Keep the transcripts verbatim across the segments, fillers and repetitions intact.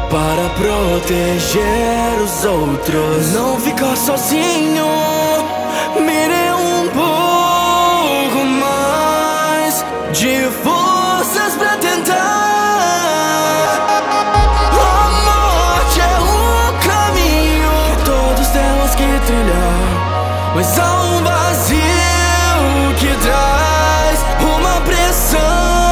para proteger os outros. Não ficar sozinho, mire um pouco mais de forças pra tentar. A morte é um caminho que todos temos que trilhar, mas há um vazio que traz uma pressão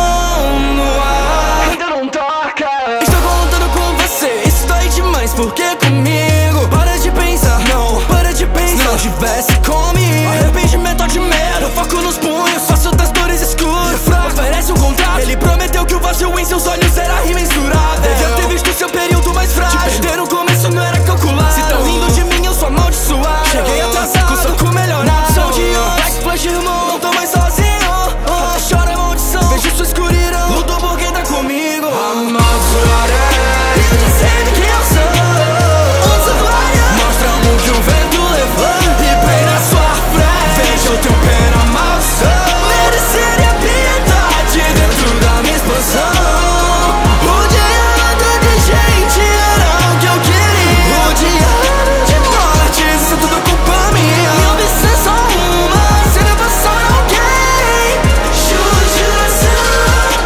no ar. Ainda não toca. Estou contando com você, isso dói demais, porque comigo para de pensar, não, para de pensar. Se não tivesse comigo, arrependimento de medo, eu foco nos punhos, faço das dores escuras. Oferece um contrato, ele prometeu que o vazio em seus olhos era imensurável. Devia ter visto seu período mais frágil, te perder no começo não era calculado. Se tão rindo de mim eu sou amaldiçoado. Cheguei atrasado, com soco melhorado. Sou de ontem, Black Flash, irmão, não tô mais sozinho. Oh, chora a maldição, vejo sua escuridão, lutou porque tá comigo. Amaldiçoarei, dizendo que eu sou mostra o que o vento levanta e bem na sua frente. Veja o teu pé na maldição, mereceria piedade dentro da minha expansão. Rodeado de gente era o que eu queria, rodeado de mortes, isso é tudo culpa minha. Minha ambição é só uma, se levação alguém. Judiação,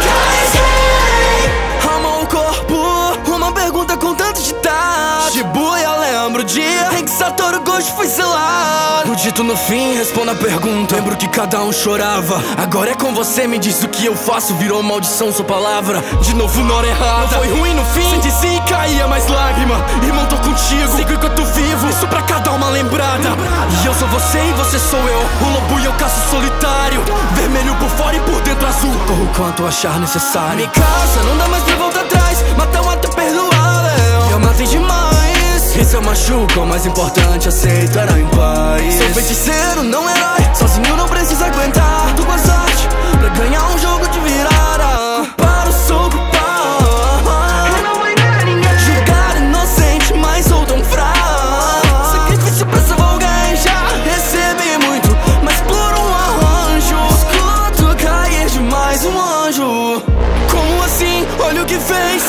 cai. Ama o corpo, uma pergunta com tanto ditado. Shibuya lembra o dia em que Satoru Gojo foi selado. O dito no fim responde a pergunta. Lembro que cada um chorava, agora é com você, me diz o que eu faço. Virou maldição sua palavra, de novo na hora errada. Não foi ruim no fim, senti se caía mais lágrima. Irmão, tô contigo, sigo enquanto vivo, isso pra cada uma lembrada. E eu sou você e você sou eu, o lobo e eu caço solitário. Vermelho por fora e por dentro azul, corro quanto achar necessário. Me caça, não dá mais pra voltar atrás, matar um ato perdoável. Eu matei demais, isso eu machuco, o mais importante, aceito, era em paz. Sou feiticeiro, não herói, sozinho não precisa aguentar. Tô com a sorte pra ganhar um jogo de virada. Para o sou culpado, eu não vou enganar ninguém. Julgar inocente, mas sou tão fraco. Sacrifício pra salvar alguém, já recebi muito, mas por um arranjo escuto cair de mais um anjo. Como assim? Olha o que fez.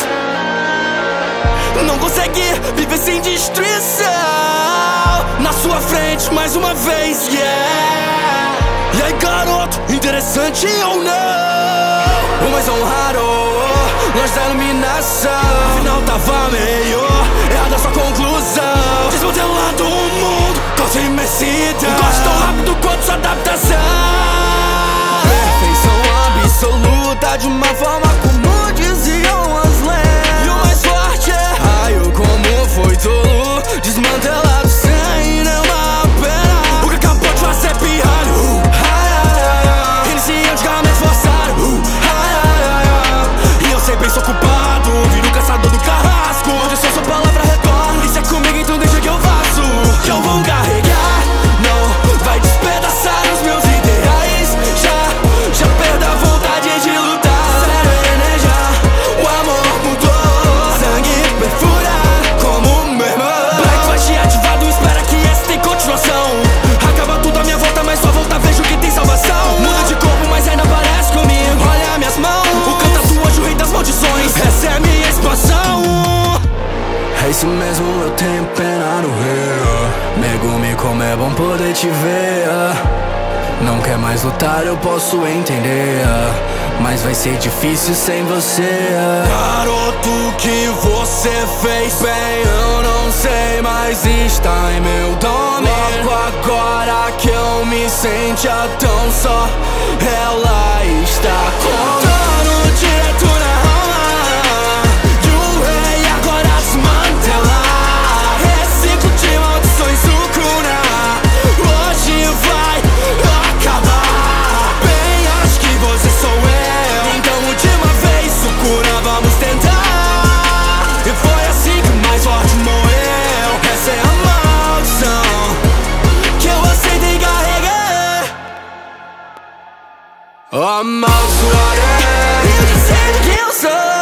Não consegue viver sem destruição. Na sua frente mais uma vez, yeah. E aí garoto, interessante ou não? O mais honrado, longe da iluminação. Afinal tava meio errada a sua conclusão. Desmodelando o mundo, causa imensidão. Gosto tão rápido quanto sua adaptação. Perfeição absoluta de uma forma como diziam as lendas. E o mais forte é raio, como foi tolo, desmantelado sem nenhuma pena. O que acabou de fazer é pirralho. uh, ah, Iniciei antigamente forçado. uh, ah, E eu sempre sou culpado, viro o caçador do carrasco. Onde só sua palavra retorna, e se é comigo então deixa que eu faço. Que eu vou carregar, não vai despedaçar os meus ideais. Já, já perdi a vontade de lutar. Zero energia, o amor mudou. Sangue perfura como meu irmão. Black Flash ativado, espera que essa tem continuação. Acaba tudo à minha volta, mas só volta vejo que tem salvação. Muda de corpo, mas ainda parece comigo. Olha minhas mãos, o canto tatuagem, o rei das maldições. Essa é a minha expansão. É isso mesmo, eu tenho pena no rio. Megumi, como é bom poder te ver. Não quer mais lutar, eu posso entender, mas vai ser difícil sem você. Garoto, o que você fez bem, eu não sei, mas está em meu domínio. Logo agora que eu me sentia tão só, ela está contando direto na alma de um rei agora desmantelar. Reciclo de maldições, Sukuna, hoje vai acabar. Bem, acho que você sou eu, então última vez, Sukuna, vamos tentar. E foi assim que o mais forte morreu. Essa é a maldição que eu aceitei carregar. Amaldiçoarei, dizendo que eu sou